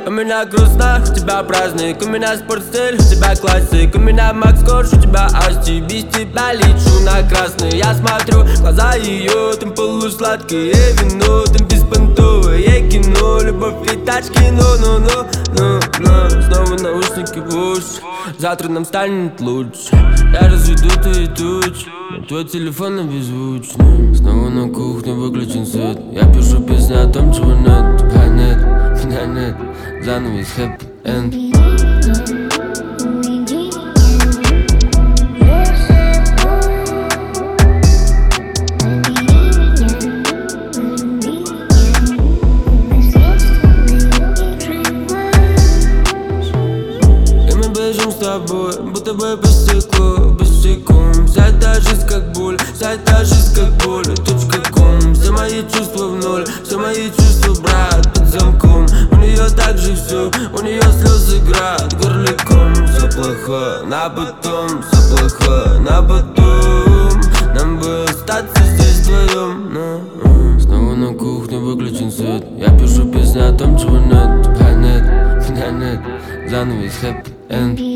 У меня грустно, у тебя праздник. У меня спортстиль, у тебя классик. У меня Макс Корж, у тебя Асти. Без тебя лечу на красный. Я смотрю в глаза ее, там полусладкие вино, там беспонтовое кино. Любовь и тачки, ну. Снова наушники в уши. Завтра нам станет лучше. Я разведу твои тучи, твой телефон на беззвучный. Снова на кухне выключен свет. Я пишу песни о том, чего нет. Тебя нет, меня нет. Занавес happy end. С тобой, будто бы по стеклу, босиком. Вся та жизнь как боль, вся та жизнь как боль. Точка ком, все мои чувства в ноль, все мои чувства, брат, под замком. У нее так же все, у нее слезы играют горликом. Все плохо, на потом, все плохо, на потом. Нам бы остаться здесь вдвоем, но снова на кухне выключен свет. Я пишу песни о том, чего нет. Тебя нет, меня нет. Занавес happy end.